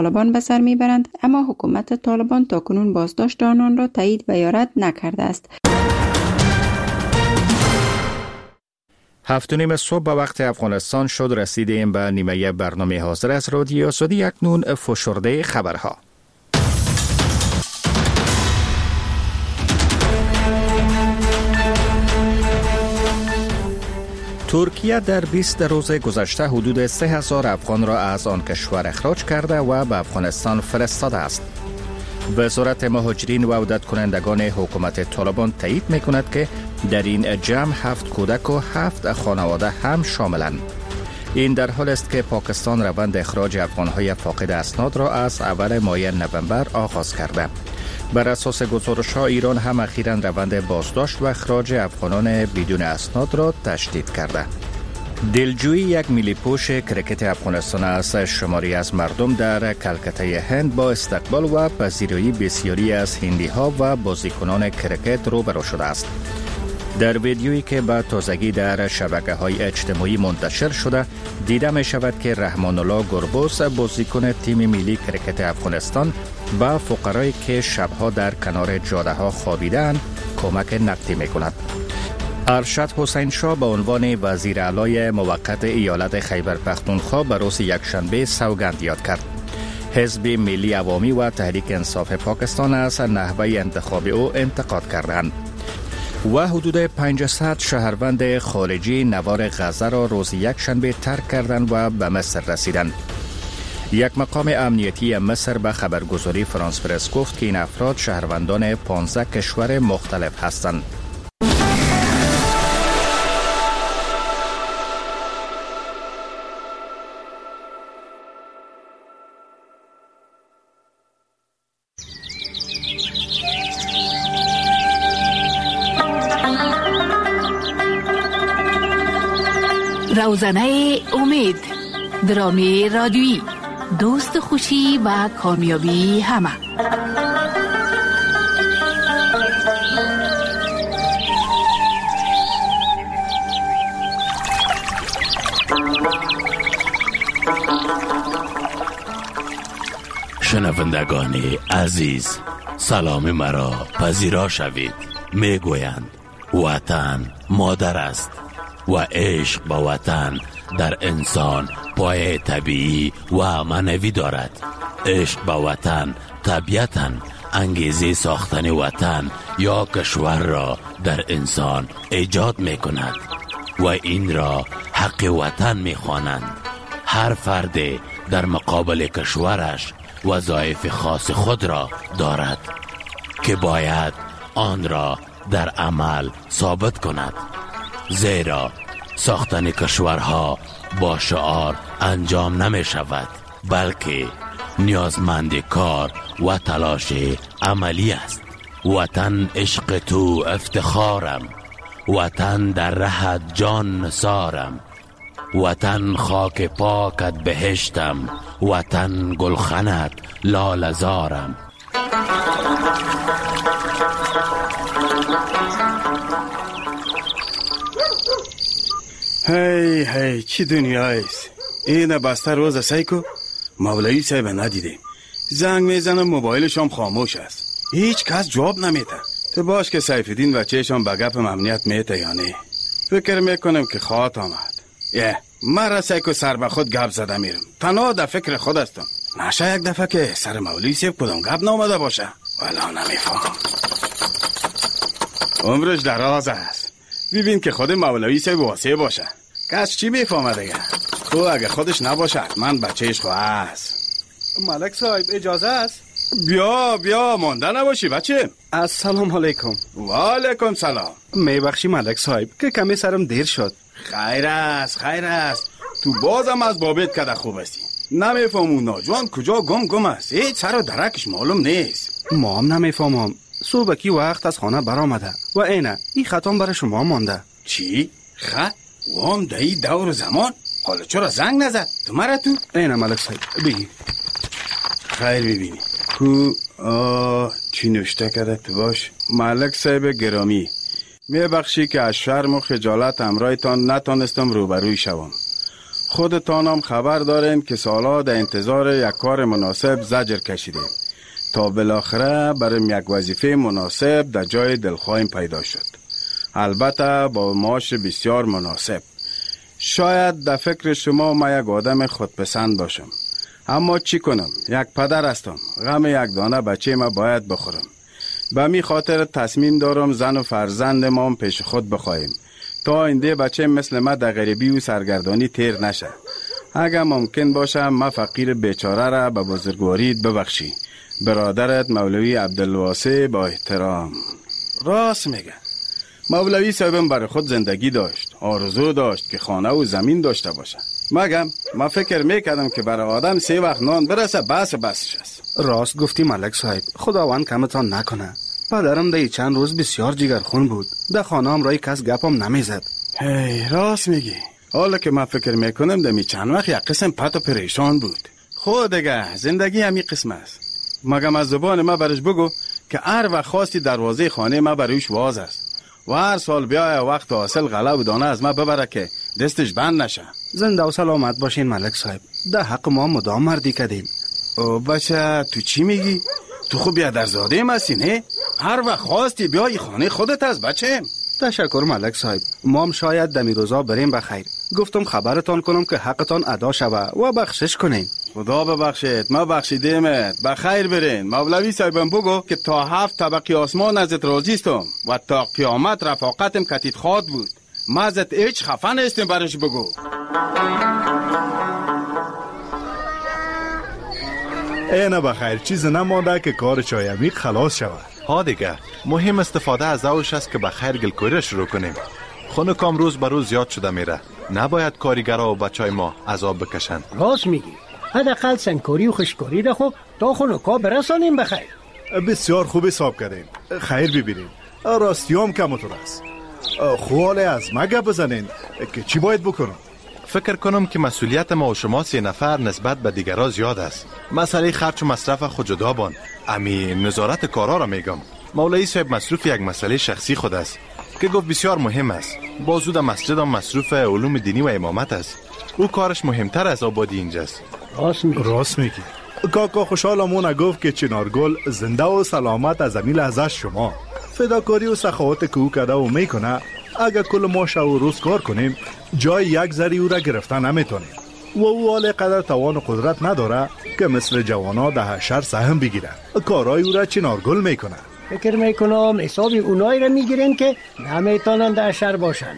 طالبان به سر میبرند، اما حکومت طالبان تاکنون بازداشت آنان را تایید و یا رد نکرده است. 7:30 صبح به وقت افغانستان شد. رسیدیم به نیمه برنامه حاضر از رادیو آزادی. اکنون فشرده خبرها. ترکیه در 20 روز گذشته حدود 3000 افغان را از آن کشور اخراج کرده و به افغانستان فرستاده است. وزارت مهاجرین و عودت کنندگان حکومت طالبان تایید می کند که در این جمع 7 کودک و 7 خانواده هم شاملند. این در حال است که پاکستان روند اخراج افغانهای فاقد اسناد را از اول ماه نوامبر آغاز کرده. بر اساس گزارش‌ها ایران هم اخیراً روند بازداشت و اخراج افغانان بدون اسناد را تشدید کرده. دلجویی یک میلی‌پوش کرکت افغانستان از شماری از مردم در کلکته هند با استقبال و پذیرایی بسیاری از هندی‌ها و بازیکنان کرکت روبرو شده است. در ویدیویی که به تازگی در شبکه‌های اجتماعی منتشر شده دیده می شود که رحمان الله گربوس بازیکن تیم ملی کرکت افغانستان به فقرایی که شبها در کنار جاده‌ها خوابیدند کمک نقدی می کند. ارشد حسین شاه به عنوان وزیر اعلی موقت ایالت خیبر پختونخوا به روز یکشنبه سوگند یاد کرد. حزب ملی عوامی و تحریک انصاف پاکستان از نحوه انتخاب او انتقاد کردند و حدود 500 شهروند خارجی نوار غزه را روز یکشنبه ترک کردند و به مصر رسیدند. یک مقام امنیتی مصر به خبرگزاری فرانس پرس گفت که این افراد شهروندان 15 کشور مختلف هستند. روزنه امید، درامی رادیویی، دوست خوشی و کامیابی همه. شنوندگان عزیز، سلام مرا پذیرا شوید. میگویند وطن مادر است و عشق به وطن در انسان پایه طبیعی و معنوی دارد. عشق به وطن طبیعتاً انگیزه ساختن وطن یا کشور را در انسان ایجاد می کند و این را حق وطن می خوانند. هر فرد در مقابل کشورش وظایف خاص خود را دارد که باید آن را در عمل ثابت کند. زیرا ساختن کشورها با شعار انجام نمی شود، بلکه نیازمند کار و تلاش عملی است. وطن عشق تو افتخارم، وطن در رهت جان نثارم، وطن خاک پاکت بهشتم، وطن گلخنت لاله‌زارم. هی چی دنیایست؟ این بسته روز سیکو مولوی صاحب ندیدیم. زنگ میزنم موبایلشم خاموش است، هیچ کس جواب نمیده. تو باش که سیفالدین و چهشم به گپ امنیت میته یا نه؟ فکر میکنم که خواهد آمد. مرا سیکو سر به خود گپ زده میرم، تنها در فکر خود هستم. نشه یک دفعه که سر مولوی صاحب کدام گپ نامده باشه. والا نمیفهم، عمرش دراز است. ببین که خود مولوی صاحب واسه باشه، کس چی میفهمه دیگه؟ تو اگه خودش نباشه من بچهش خواه است. ملک صاحب اجازه است؟ بیا مانده نباشی بچه. السلام علیکم. و علیکم سلام. میبخشی ملک صاحب که کمی سرم دیر شد. خیر است. تو بازم از بابت کده خوب هستی. نمیفهمون ناجوان کجا گم است. هیچ سر و درکش معلوم نیست. ما هم نمیفهمم. صبحکی وقت از خانه برآمده و اینه این خطام برای شما مانده. چی؟ خط؟ وام دایی دور زمان؟ حالا چرا زنگ نزد؟ تو مرا تو؟ اینه ملک صاحب بگی. خیر ببینی کو چی نوشته کرده تو باش؟ ملک صاحب گرامی، میبخشی که از شرم و خجالت امرایتان نتانستم روبروی شوم. خودتانم خبر دارین که سالا در انتظار یک کار مناسب زجر کشیدیم تا بالاخره برای یک وظیفه مناسب در جای دلخواهیم پیدا شد. البته با معاش بسیار مناسب. شاید در فکر شما ما یک آدم خودپسند باشم، اما چی کنم؟ یک پدر هستم، غم یک دانه بچه ما باید بخورم. به می خاطر تصمیم دارم زن و فرزند ما پیش خود بخواهیم تا اینده بچه مثل ما در غریبی و سرگردانی تیر نشه. اگر ممکن باشه ما فقیر بیچاره را به بزرگواریت ببخشی. برادرت مولوی عبدالواسع با احترام. راست میگه. مولوی صاحبم برای خود زندگی داشت، آرزو داشت که خانه و زمین داشته باشه. مگم ما فکر میکردم که برای آدم 3 وقت نان برسه بسش است. راست گفتی ملک صاحب، خداوند کمتان نکنه. پدرم در چند روز بسیار جگرخون بود، در خانه هم رای کس گپم نمیزد. هی راست میگی. حالا که من فکر میکنم دمی چند وقت یک قسم پت و پریشان بود. خود دیگه زندگی همی قسم است. مگم از زبان ما برش بگو که هر وقت خواستی دروازه خانه ما برویش واز است و هر سال بیای وقت حاصل غله و دانه از ما ببره که دستش بند نشه. زنده و سلامت باشین ملک صاحب. در حق ما مدام مردی کردیم. او بچه تو چی میگی؟ تو خوب بیادرزاده مستی نه؟ هر وقت خواستی بیای خانه خودت از بچه. تشکر ملک صاحب. ما هم شاید دمی روزا بریم بخیر. گفتم خبرتان کنم که حقتان ادا شوه و بخشش کنین. خدا ببخشید، ما بخشیدیمت. بخیر برین. مولوی صاحبم بگو که تا 7 طبقه آسمان ازت راضی استم و تا قیامت رفاقتم کتیت خواد بود. ما ازت هیچ خفه نیستیم برش بگو. اینه بخیر چیز نمانده که کار چای عمیق خلاص شود. ها دیگه مهم استفاده از اوش است که بخیر گلکوری را شروع کنیم. خونه کام روز به روز زیاد شده میره. نباید کارگرها و بچهای ما عذاب بکشن. راست میگی. حداقل سنگکاری و خشکاری را خب تا خونکا برسانیم بخیر. بسیار خوب حساب کردین. خیر ببینیم. راستیام کمتر است. خواله از ما گپ بزنین که چی باید بکنم؟ فکر کنم که مسئولیت ما و شما 3 نفر نسبت به دیگرها زیاد است. مسئله خرچ و مصرف خود جدا بان. امی نظارت کارا را میگم. مولوی صاحب مصروف یک مسئله شخصی خود است که گفت بسیار مهم است. بازود مسجد هم مصروف علوم دینی و امامت است. او کارش مهمتر از آبادی اینجاست. راست میگی. کاکا خوشحالمون گفت که چنارگل زنده و سلامت از امیل ازش شما. فداکاری و سخاوت که او کده و میکنه اگر کل ما شب و روز کار کنیم جای یک ذره او را گرفتن نمیتونیم و او حال قدر توان و قدرت نداره که مثل جوانا ده حشر سهم بگیره. کارای او را چنارگل میکنه. فکر میکنم حساب اونایی را میگیرن که نمیتونن ده حشر باشن.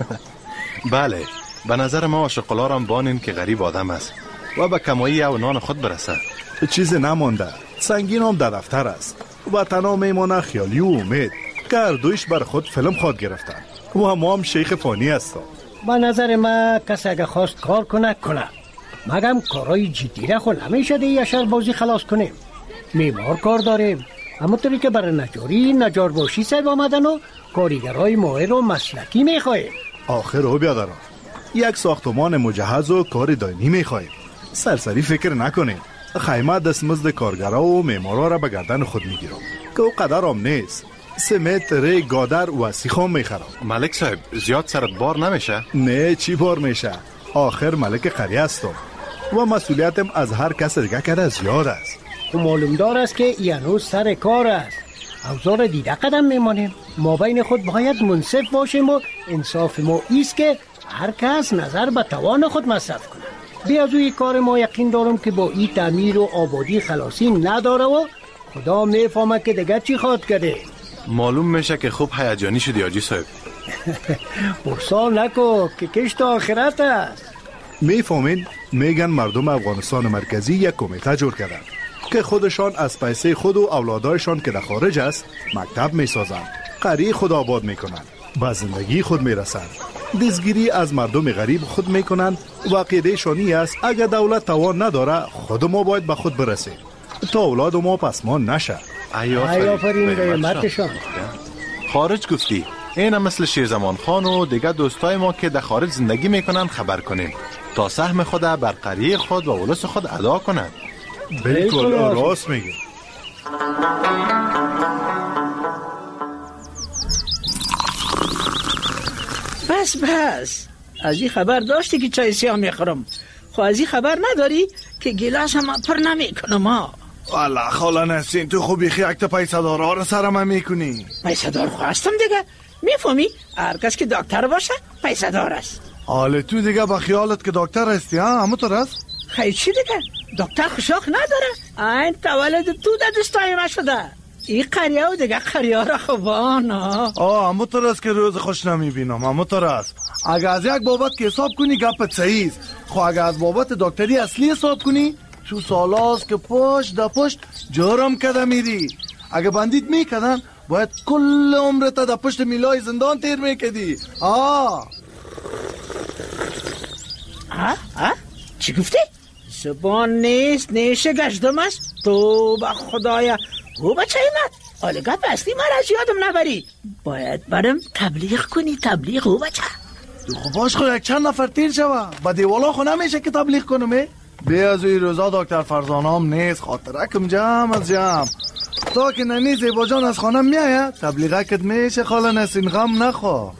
بله، به نظر ما شقلارم بانین که غریب آدم است و به کمایی او نان خود برسه. چیز نمانده. سنگین هم در دفتر است و تنها میمانه خیالی و امید که هر دویش بر خود فیلم خواد گرفتن و هم شیخ فانی هستن. به نظر ما کسی اگه خواست کار کنه مگم کارای جدی را خود نمیشه دیگه شر بازی خلاص کنیم. معمار کار داریم، همونطوری که برای نجاری نجار باشی صاحب آمدن و کارگرای ماهر و مسلکی میخواهیم. آخر رو بیادرم یک ساختمان مجهز و کار دائمی میخواهیم. سرسری فکر نکنیم. خیمه دستمزد کارگرها و معمارا را به گردن خود میگیرم که او قدر هم نیست. سمت، ری، گادر و سیخام میخرم. ملک صاحب زیاد سرت بار نمیشه؟ نه چی بار میشه؟ آخر ملک قریه هستم و مسئولیتم از هر کس دیگه کرده زیاد است. و معلوم دار است که یعنی سر کار است. اوزار دیده قدم میمانیم. ما بین خود باید منصف باشیم و انصاف ما ایست که هر کس نظر به توان خود مصرف کنه. بی از اوی کار ما یقین دارم که با این تعمیر و آبادی خلاصی نداره و خدا میفهمه که دیگه چی خواد کرده. معلوم میشه که خوب هیجانی شدی حاجی صاحب. برسال نکو که کشت آخرت است. میفهمین میگن مردم افغانستان مرکزی یک کمیته جور کردن که خودشان از پیسه خود و اولادایشان که در خارج است مکتب میسازن، قریه خود آباد میکنن، به زندگی خود میرسن، دزگیری از مردم غریب خود میکنن و عقیده شانی است اگر دولت توان نداره خود ما باید به خود برسیم تا اولاد ما پسمان نشه. آفرین به همتشان. خارج گفتی اینم مثل شیرزمان خان و دیگه دوستای ما که در خارج زندگی میکنن خبر کنیم تا سهم خود بر قریه خود و اولس خود ادا کنن. بالکل راست میگه. بس از این خبر داشتی که چای سیاه میخورم؟ خب از این خبر نداری که گلاس هم پر نمیکنم ها؟ والا خاله نسرین تو خوبی خیلی پیسه دارا رو سرم میکنی. پیسه دار خواستم دیگه، میفهمی؟ هر کس که دکتر باشه پیسه دار است. حالا تو دیگه با خیالت که دکتر هستی ها؟ همونطور است؟ خیلی چی دیگه؟ دکتر خوشاق نداره؟ این تولد تو در دستای ما شده. این قریه و دیگه قریه را خوبان ها. همونطور است که روز خوش نمیبینم. همونطور است. اگه از یک بابت که حساب کنی گپت صحیح است. خب اگه از بابت دکتری اصلی حساب کنی تو سالاست که پشت دا پشت جرم کده میری. اگه بندیت میکدن باید کل عمرت دا پشت میلای زندان تیر میکدی. چی گفتی؟ زبان نیست نیشه گشتم است. تو با خدایا او بچه ایمد حالا گپ اصلی من از یادم نبری. باید برم تبلیغ کنی. تبلیغ او بچه خب باش خود یک چند نفر تیر شوه با دیوالا خو نمیشه که تبلیغ کنم. بیا از این روزا دکتر فرزانه هم نیست، خاطرکم جمع از جمع. تا که ننی زیبا جان از خانم میایه تبلیغه کد میشه. خاله نسرین غم نخوا.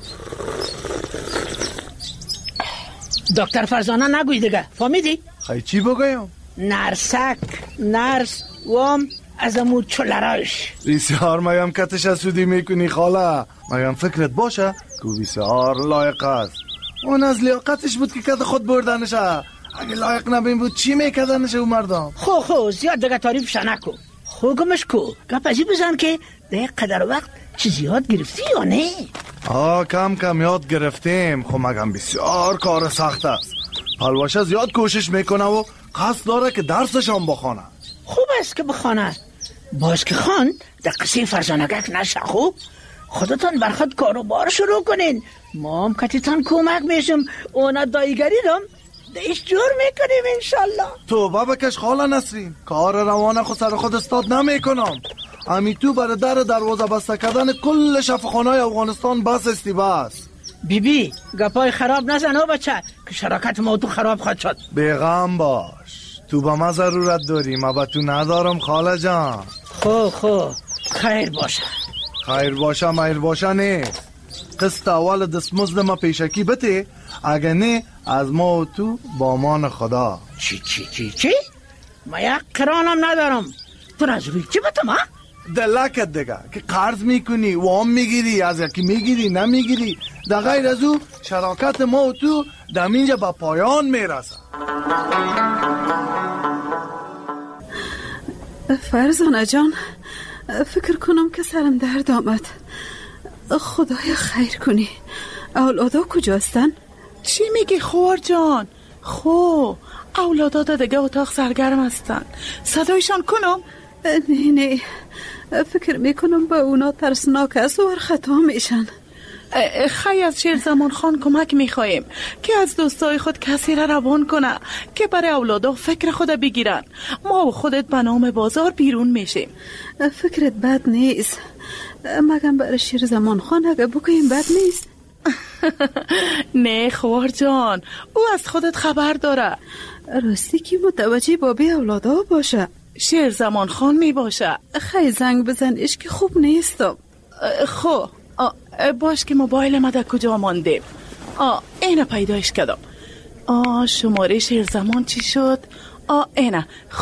دکتر فرزانه نگوی دیگه، فهمیدی؟ خیلی چی بگویم؟ نرسک نرس وام از امو چلراش. بسیار مگم کتش سودی میکنی خاله. مگم فکرت باشه که بسیار لایق است. اون از لیاقتش بود که کد خود بردنشه. اگه لایق نبین بود چی میکدنشه اون مردم؟ خو زیاد دیگه تعریفش نکو. خوگمش کو گپ ازی بزن که ده قدر وقت چیزی یاد گرفتی یا نه؟ کم کم یاد گرفتیم. خب مگم بسیار کار سخت است. پلوشه زیاد کوشش میکنه و قصد داره که درسش هم بخونه. خوب است که بخونه. باز که خان در قصه فرزانگک نشه. خوب خودتان برخود کاروبار شروع کنین. ما هم کتیتان کمک میشم. اونا دایگری دم دیش جور میکنیم انشالله. تو بکش خاله نسرین. کار روانه خود سر خود استاد نمیکنم. امی تو برای دروازه بسته کردن کل شفاخانه‌های افغانستان بس استی بس. بی گپای خراب نزن او بچه که شراکت ما تو خراب خواهد شد. بیغم باش. تو با ما ضرورت داری، ما با تو ندارم خاله جان. خو خیر باشه. خیر باشه میر باشه نیست. قسط اول دستمزد ما پیشکی بده. اگه نه از ما و تو با امان خدا. چی؟ ما یک قرانم ندارم. تو از روی چی بتم ها؟ دلکت دیگه که قرض میکنی وام میگیری از یکی میگیری نمیگیری. در غیر از او شراکت ما و تو دمینجا با پایان میرسه. فرزانه جان فکر کنم که سرم درد آمد. خدایا خیر کنی. اولادا کجاستن؟ چی میگی خوار جان؟ اولادا دیگه اتاق سرگرم هستن. صدایشان کنم؟ نه فکر میکنم با اونا ترسناک است و خطا میشن. خیلی از شیرزمان خان کمک میخوایم که از دوستای خود کسی را روان کنه که برای اولادا فکر خود بگیرن. ما و خودت به نام بازار بیرون میشیم. فکرت بد نیست. مگم برای شیرزمان خان اگه بگویم بد نیست. نه خوار جان، او از خودت خبر داره. راستی که متوجه بابی اولادا باشه. شیرزمان خان می باشه. خیلی زنگ بزنش که خوب نیستم. باش که موبایل ما در کجا مانده. اینه پیدایش کردم. شماره شیرزمان چی شد؟ اینه.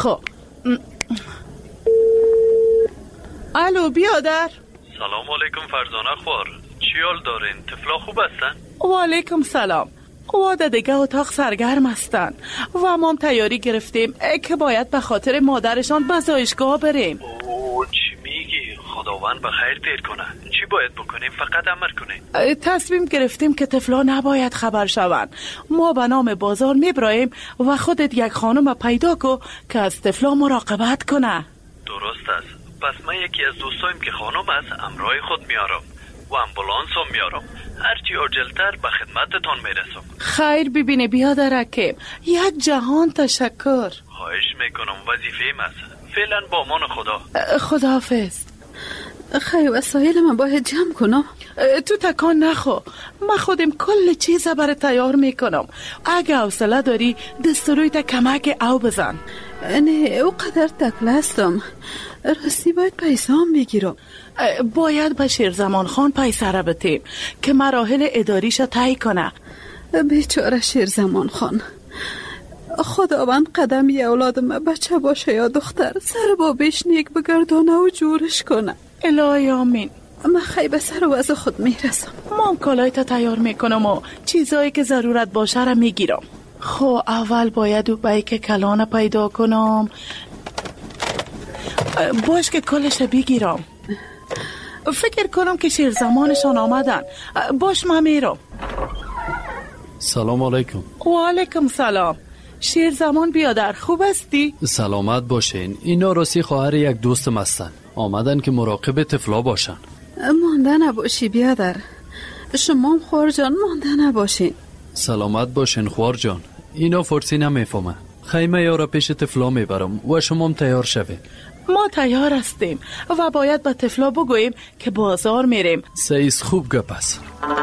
الو بیادر. سلام علیکم فرزانه خوار. چی حال دارین؟ طفلا خوب هستن؟ و علیکم سلام. واده دیگه اتاق سرگرم هستن و ما هم تیاری گرفتیم که باید به خاطر مادرشان به زایشگاه بریم. چی میگی؟ خداوند به خیر دیر کنه. چی باید بکنیم؟ فقط امر کنیم. تصمیم گرفتیم که طفلا نباید خبر شوند. ما به نام بازار میبراییم و خودت یک خانم پیدا کو که از طفلا مراقبت کنه. درست است. پس من یکی از دوستایم که خانم است امرای خود میارم و امبولانس هم میارم. هرچی عجلتر به خدمتتان میرسم. خیر ببینه بیادر حکیم. یک جهان تشکر. خواهش میکنم، وظیفه‌ام است. فعلا با امان خدا. خداحافظ. خیر وسایل من باید جمع کنم. تو تکان نخو. من خودم کل چیز برای تیار میکنم. اگه حوصله داری دستوروی تا کمک او بزن. نه او قدر تکل هستم. راستی باید پیسه هم بگیرم. باید به شیرزمان خان پیسه را بتیم که مراحل اداریش طی کنه. بیچاره شیرزمان خان، خداوند قدمی اولادم بچه باشه یا دختر سر با بیش نیک بگردانه و جورش کنه. الهی آمین. من خیلی به سر وضع خود میرسم. مام کالایتا تیار میکنم و چیزایی که ضرورت باشه را میگیرم. خب اول باید او بیک کلانه پیدا کنم. باش که کلش بگیرم. فکر کنم که شیرزمانشان آمدن. باش من میرم. سلام علیکم. و علیکم سلام. شیرزمان بیادر، خوب هستی؟ سلامت باشین. اینا راستی خواهر یک دوستم هستن. آمدن که مراقب طفلا باشن. مانده نباشی بیادر. شما هم خوار جان مانده نباشین. سلامت باشین خوار جان. اینا فارسی نمیفهمه. خیمه یارا پیش طفلا میبرم و شما هم تیار شوید. ما تیار هستیم و باید به طفلا بگوییم که بازار میریم. سیز خوب گپ است.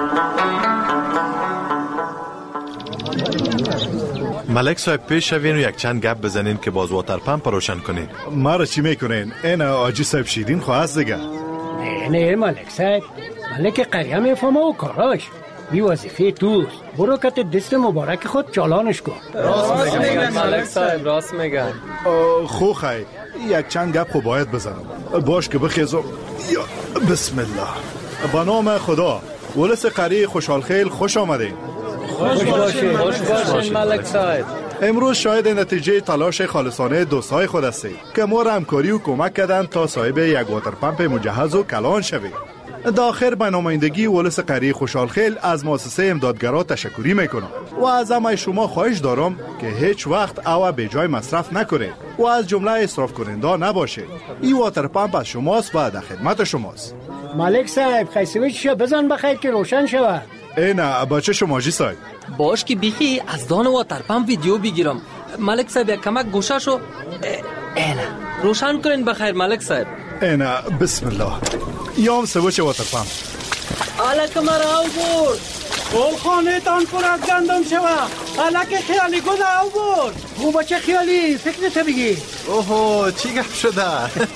ملک صاحب پیش شوین و یک چند گپ بزنین که باز واتر پمپ روشن کنین. ما را چی میکنین؟ این آجی صاحب شیرین خواهست دیگه. نه ملک صاحب، ملک قریه میفهمه و کاراش بی وظیفه توست. برو کت دست مبارک خود چالانش کن. راست میگن ملک صاحب، راست میگن. خو خی یک چند گپ خو باید بزنم. باش که بخیزم. یا بسم الله. با نام خدا. ولس قریه خوشحال خیل خوش آمدین. خوش باشین ملک صاحب. امروز شاید نتیجه تلاش خالصانه دوستای خود هستید که ما را همکاری و کمک کردند تا صاحب یک واتر پمپ مجهز و کلان شویم. داخل به نمایندگی ولس قریه خوشحال خیل از مؤسسه امدادگرا تشکری میکنم و از همه شما خواهش دارم که هیچ وقت او به جای مصرف نکنید و از جمله اسراف کننده نباشید. این واتر پمپ از شماست و در خدمت شماست. ملک صاحب خیسویچ بزن بخیر که روشن شود. نه بچه شما جی صاحب. باش که بیخی از دان واتر پمپ ویدیو بگیرم. ملک صاحب یک کمک گوشه شو. اینا روشن کنین بخیر ملک صاحب. اینا بسم الله. یام سوچ واتر پمپ. الک مرا او برد. گل خانه تان پر از گندم شود. الک خیالی گل او برد. او بچه خیالی فکرت بگی. اوهو چی گپ شده؟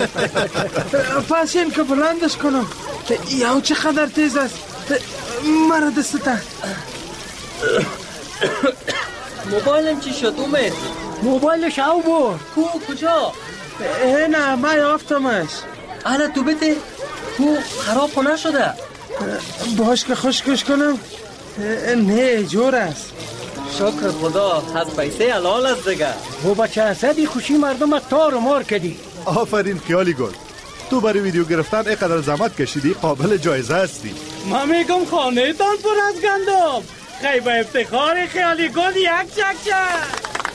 پس این که بلندش کنم. یا چقدر تیز است. مرا دسته. موبایلم چی شد اومد؟ موبایلش او برد. کجا؟ نه من یافتمش. انا تو بده خراب نشده. باش که خشکش کنم. نه جور است. شکر خدا از پیسه حلال است دیگه. او بچه اسدی خوشی مردم تار و مار کردی. آفرین خیالی گل. تو برای ویدیو گرفتن اینقدر زحمت کشیدی قابل جایزه هستی. من میگم خانه تان پر از گندم. خیلی با افتخار خیالی گل یک چک.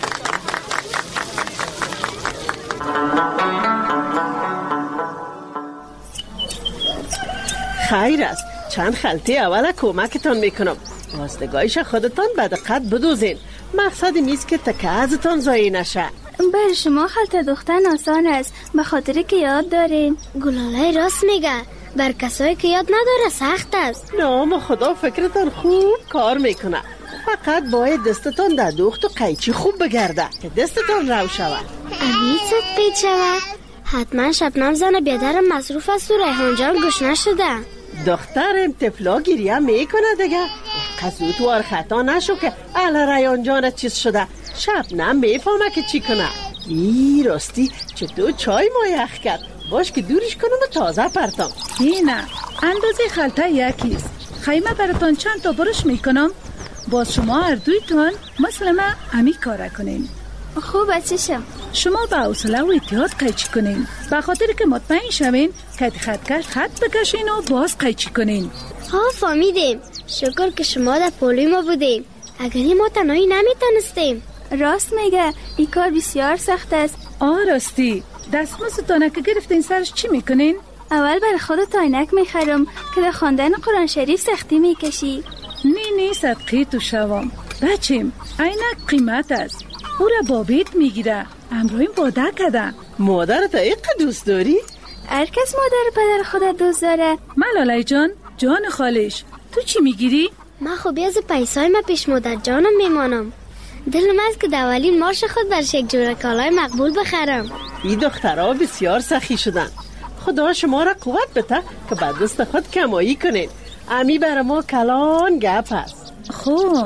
خیر است. چند خلطه اول کمکتان میکنم. راستگاهیش خودتان به دقت بدوزین. مقصد میست که تکه ازتان ضایع نشه. بر شما خلطه دوختن آسان است به خاطر که یاد دارین. گلاله راست میگه. بر کسایی که یاد نداره سخت است. نام خدا فکرتان خوب کار میکنه. فقط باید دستتان در دوخت و قیچی خوب بگرده که دستتان رو شود. امید قیچ شود. حتما شبنم زن بیادرم مصروف است و ریحان جان گوش نشده. دخترم طفلا گریه میکنه دیگه. قصوت وار خطا نشو که اهل ریحان جان چیز شده. شبنم میفهمه که چی کنه. ای راستی چطور چای ما یخ کرد. باش که دورش کنم و تازه پرتم. نه اندازه خلطه یکیست. خیمه براتان چند تا برش میکنم. باز شما هر دویتان مثل من امی کاره کنین. خوب چشم. شما با حوصله و احتیاط قیچی کنین به خاطر که مطمئن شوین که خطکش خط بکشین و باز قیچی کنین. فهمیدیم. شکر که شما در پولوی ما بودیم. اگری ما تنهایی نمیتونستیم. راست میگه این کار بسیار سخت است. راستی دستمزدتانه که گرفتین سرش چی میکنین؟ اول برای خودت عینک میخرم که در خواندن قرآن شریف سختی میکشی. نه صدقی تو شوام بچیم. عینک قیمت است. او را بابیت میگیره. امرویم باده کده. مادرت ایقه دوست داری؟ هر کس مادر پدر خودت دوست داره. ملالای جان خالش تو چی میگیری؟ من خوبی از پیسای من پیش مادر جانم میمانم. دلم از که دولین مارش خود برش یک جوره کالای مقبول بخرم. این دخترها بسیار سخی شدن. خدا شما را قوت بده که بعد دست خود کمایی کنین. امی برای ما کلان گپ هست. خب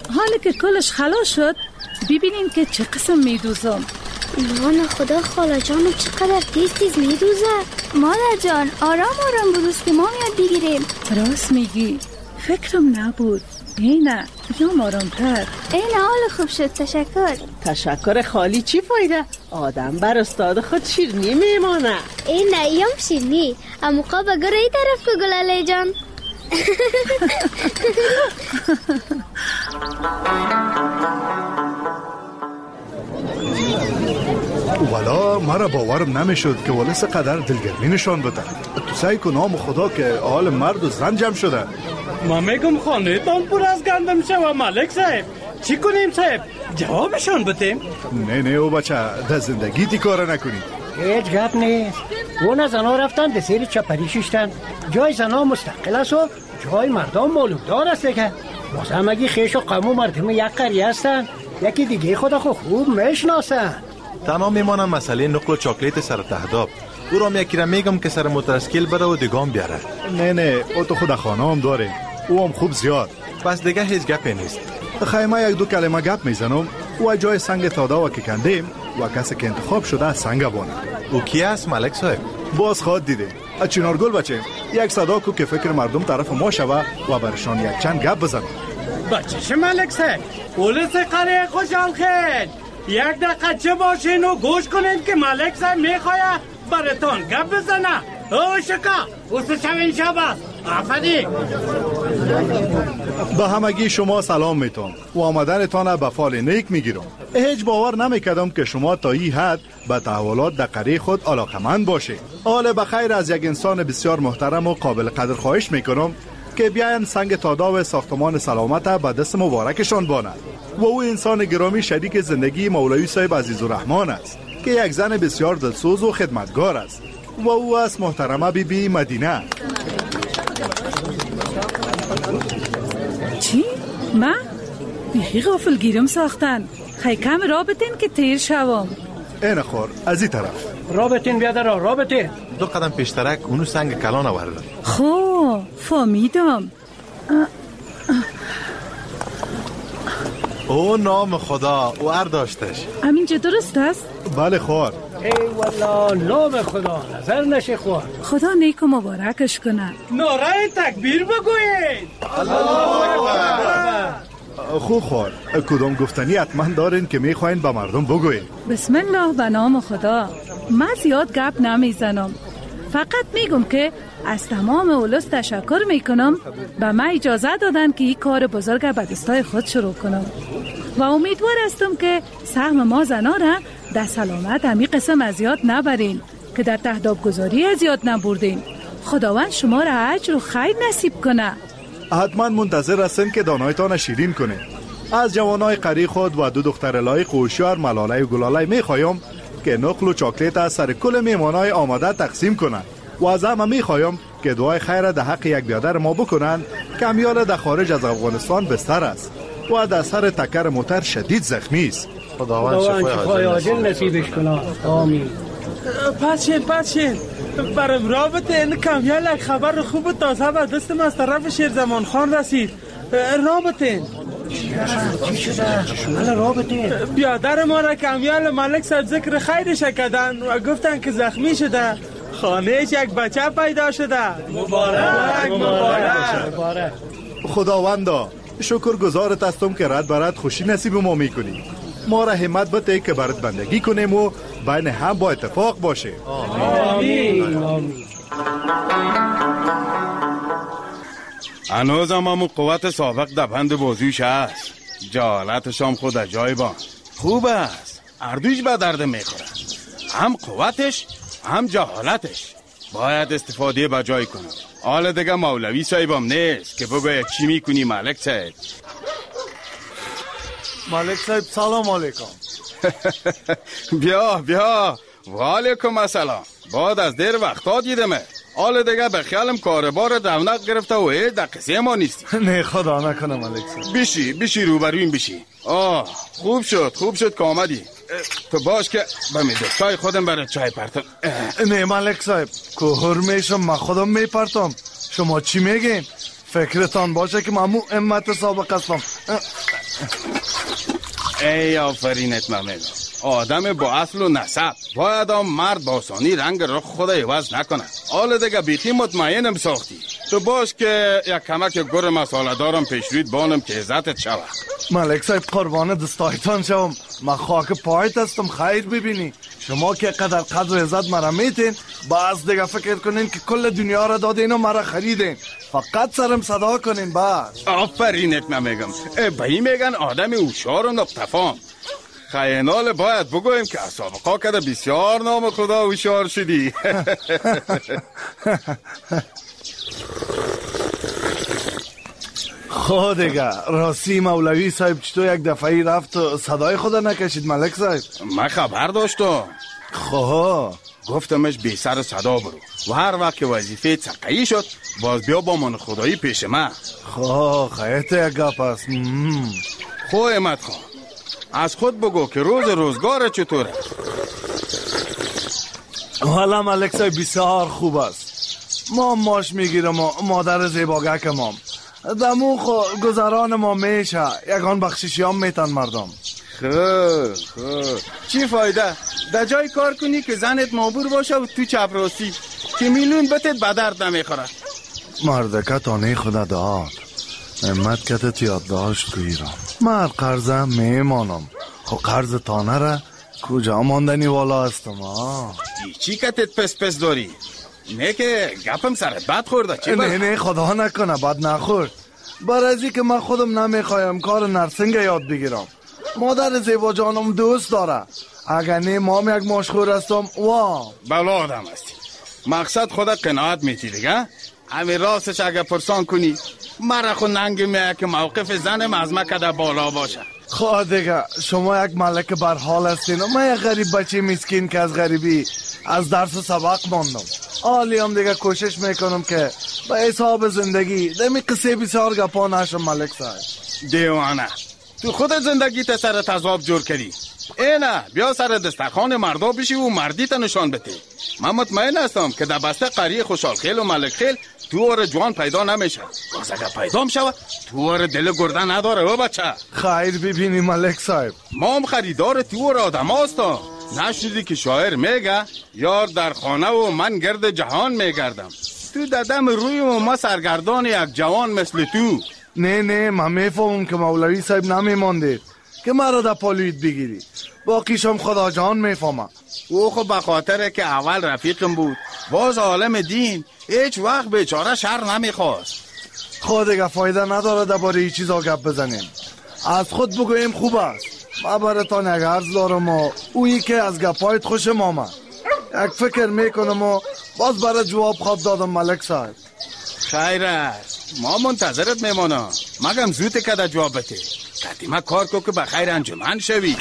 حالا که کلش خلاص شد ببینین که چه قسم میدوزم. نان خدا خاله جانو چقدر تیز تیز میدوزه. مادر جان آرام آرام بروز که ما میاد بگیریم. راست میگی، فکرم نبود. اینه بیام آرامتر. اینه حال خوب شد، تشکر. تشکر خالی چی فایده؟ آدم بر استاد خود شیرنی میمانه. اینه ایام شیرنی اما قابا گره ای طرف که گلاله جان. والا مرا باورم نمیشد که ولس قدر دلگرمی نشان بده. تو سعی کن نام خدا که حال مرد و زن جمع شده. ما میگم خانه تان پر از گندم شوه ملک صاحب. چی کنیم صاحب؟ جوابشان بتیم؟ نه او بچه در زندگی تی کار نکنید. هیچ گپ نیست. اون زنا رفتن به سیر چپری ششتن. جای زنا مستقل است و جای مردم مالکدار است که باز همگی خیش و قم و مردم یک قریه هستن. یکی دیگه خدا خوب میشناسن. تنها میمانم مسئله نقل و چاکلیت سر تهداب. او را یکی را میگم که سر موترسکیل بره و دیگام بیاره. نه او تو خود خانه هم داره. او هم خوب زیاد. پس دیگه هیچ گپی نیست. خیمه یک دو کلمه گپ میزنم و جای سنگ تادا و که کندیم و کسی که انتخاب شده سنگ بانه. او کی است ملک صاحب؟ باز خواد دیده. چنارگل بچه یک صدا کو که فکر مردم طرف ما شوه و برشان یک چند گپ بزنم. بچهش ملک صاحب پولیس قریه خوشحال خیل. یک دقیقه چه باشین و گوش کنید که ملک صاحب میخواه براتون گپ بزنه. او شکا اوست شوین شباز آفدی. به همگی شما سلام میتون و آمدنتان به فال نیک میگیرم. هیچ باور نمیکردم که شما تا این حد به تحولات در قریه خود علاقمند باشید. حال بخیر از یک انسان بسیار محترم و قابل قدر خواهش میکنم که بیاین سنگ تادا و ساختمان سلامت به دست مبارکشان باند. و او انسان گرامی شریک زندگی مولوی صاحب عزیزالرحمن است که یک زن بسیار دلسوز و خدمتگار است و او است محترمه بیبی مدینه. چی؟ من؟ بیخی غافل گیرم ساختن. خیلی کم رابطین که تیر شوم. این خور از این طرف رابطین بیاده را رابطین. دو قدم پیشترک اونو سنگ کلان آورده. خو فهمیدم. او نام خدا او داشتش. همینجا درست است؟ بله خور. ای والا نام خدا نظر نشه خور. خدا نیک و مبارکش کنه. نعره تکبیر بگوید. خوب خور. کدام گفتنی حتما دارین که میخواین به مردم بگوین؟ بسم الله به نام خدا. من زیاد گپ نمیزنم، فقط میگم که از تمام اولوس تشکر میکنم به من اجازه دادن که این کار بزرگ به دستای خود شروع کنم و امیدوار هستم که سهم ما زنا را در سلامت همی قسم از یاد نبرین که در تهداب گذاری از یاد نبردین. خداوند شما را اجر و خیر نصیب کنه. حتما منتظر هستم که دانایتان شیرین کنه. از جوانای قری خود و دو دختر لایق و هوشیار ملاله و گلاله میخوایم که نقل و چاکلیت از سر کل میمانای آماده تقسیم کنند و از همه میخوایم که دعای خیر در حق یک بیادر ما بکنند که امیال در خارج از افغانستان بستر است و در سر تکر موتر شدید زخمی است. خداوند شفای عاجل نصیبش کنه. آمین. پچین برام رابطه این کامیال یک خبر خوب و تازه به دستم از طرف شیرزمان خان رسید. رابطه چی شده؟ رابطه بیادر ما را کامیال ملک صاحب ذکر خیرش کردن و گفتن که زخمی شده. خانهش یک بچه پیدا شده. مبارک. خداوندا شکر گزارت هستم که رد برد خوشی نصیب ما میکنی. ما را همت بده که برات بندگی کنیم و بین هم با اتفاق باشه. آمین. هنوز هم همون قوت سابق در بند بازوش هست. جهالتش هم خود از جای بان خوب است. اردوش به درد میخوره، هم قوتش هم جهالتش. باید استفاده به جای کنم. حالا دیگه مولوی صاحبم نیست که بگوید چی میکنی ملک صاحب. ملک صاحب سلام علیکم. بیا و علیکم السلام. بعد از دیر وقتا دیدمه. حالا دیگه به خیالم کاربار دونق گرفته و در قصه ما نیستی. نه خدا نکنه ملک صاحب. بشی روبرویم بشی. خوب شد که آمدی. تو باش که به میدستای خودم برای چای پرتم. نه ملک صاحب کهر میشم، من خودم میپرتم. شما چی میگین؟ فکرتان باشه که ممنوع امت سابق هستم. ای آفرینت ممنون. آدم با اصل و نسب باید مرد با آسانی رنگ رخ خود عوض نکنه. حالا دیگه بیخی مطمئنم ساختی. تو باش که یک کمک گور مساله دارم پیش روید بانم که عزتت شوه. ملک صاحب قربان دستایتان شوم. من خاک پایت هستم خیر ببینی. شما که قدر قدر و عزت مرا میتین باز دیگه فکر کنین که کل دنیا را دادین و مرا خریدین. فقط سرم صدا کنین باز. آفرینت نمیگم. به این میگن آدم هوشیار و نقطه‌فهم. خیانال باید بگویم که سابقا کده بسیار نام خدا هوشیار شدی. خود دیگه راستی مولوی صاحب چطور یک دفعی رفت و صدای خدا نکشید ملک صاحب؟ من خبر داشتم. گفتمش بی سر صدا برو و هر وقت که وظیفه تقیی شد باز بیا با من خدایی پیش من. خیلی یک گپ است. احمد خان از خود بگو که روزگار چطوره؟ والا ملک صاحب بسیار خوب است. ما ماش میگیرم و مادر زیباگک مام دمو خو گذران ما میشه. یکان بخششی هم میتن مردم. خوب چی فایده؟ در جای کار کنی که زنت مابور باشه و تو چپراسی که میلیون بتت به درد نمیخوره. مردکه تانه خدا داد امت کتت یاد داشت کویرم. من قرضم میمانم خو قرض تانه را کجا ماندنی والا هستم. چی کتت پس داری؟ نه که گپم سرت بد خورده. نه خدا نکنه بد نخورد. برازی که من خودم نمیخوایم کار نرسنگ یاد بگیرم. مادر زیبا جانم دوست داره. اگر نه مام یک مشغول هستم بلا آدم هستی. مقصد خودت قناعت میتی دیگه. همین راستش اگر پرسان کنی مرا خود ننگ میه که موقف زنم از من کده بالا باشه. خود دیگه شما یک ملک برحال هستین و من یک غریب بچه مسکین که از غریبی از درس و سبق ماندم. حالی هم دیگه کوشش میکنم که به حساب زندگی دمی قصه بسیار گپا نشم ملک صاحب. دیوانه تو خودت زندگی تا سر تضاب جور کردی. اینه بیا سر دسترخوان مردا بشی و مردی تا نشان بده. من مطمئن هستم که در بسته قریه خوشحال خیل و ملک خیل تو اور جوان پیدا نمیشه. باز اگر پیدا میشه تو اور دل گرده نداره و بچه. خیر ببینی ملک صاحب ما هم خریدار تو اور آدم هستم. نشدی که شاعر میگه یار در خانه و من گرد جهان میگردم. تو ددم روی و ما سرگردان یک جوان مثل تو. نه من میفهمم که مولوی صاحب نمیماندید که مرا در پالوید بگیری. باقیشم خدا جان میفهمم. او خب به خاطر که اول رفیقم بود باز عالم دین هیچ وقت بیچاره شر نمیخواست. خود دیگه فایده نداره درباره این چیزا گپ بزنیم. از خود بگویم خوب است. من براتان یک عرض دارم و اویی که از گپایت خوشم آمد. یک فکر میکنم و باز برای جواب خواب دادم ملک صاحب. خیر است ما منتظرت میمانم. مگم زود که در جواب بده. قدیمه کار کو که به خیر انجمن شوی.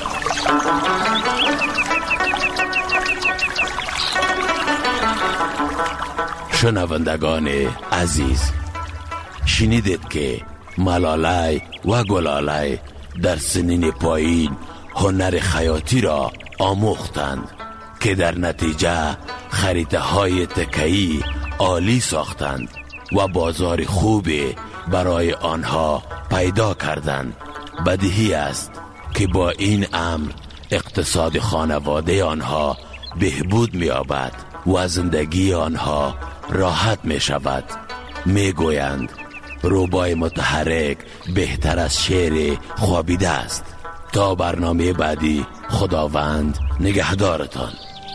شنوندگان عزیز شنیدید که ملالای و گلالای در سنین پایین هنر خیاطی را آموختند که در نتیجه خریده های تکه‌ای عالی ساختند و بازار خوبی برای آنها پیدا کردند. بدیهی است که با این امر اقتصاد خانواده آنها بهبود می‌یابد و زندگی آنها راحت می شود. می گویند روبای متحرک بهتر از شعر خوابیده است. تا برنامه بعدی خداوند نگهدارتان.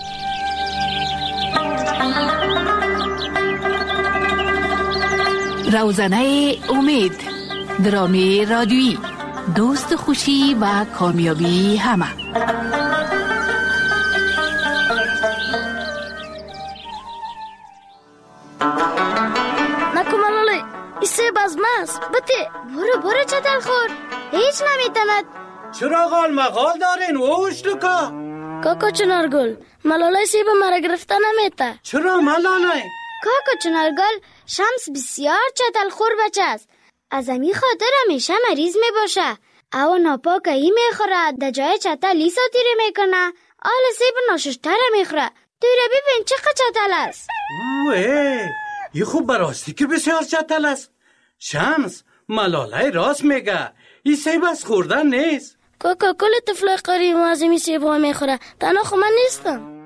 روزنه امید، درامی رادیویی، دوست خوشی و کامیابی همه. نکمالالی ایسه بازماست بته برو چطل خور هیچ نمیتند. چرا غال مغال دارین ووش لکا؟ کاکا چنارگل ملالای سیب مرا گرفته نمیته. چرا ملالای؟ کاکا چنارگل شمس بسیار چطل خور بچه است. از امی خاطر همیشه مریض می باشه. او ناپاکه ای میخوره در جای چطل لیسا تیره میکنه. آل سیب ناششتره میخوره. تیره ببین چقدر چطل است. اوه یه خوب براستی که بسیار چطل است. شمس ملاله راست میگه. این سیب از خوردن نیست. کاکا کل طفلای قریب از این سیب ها میخوره. تنها خو من نیستم.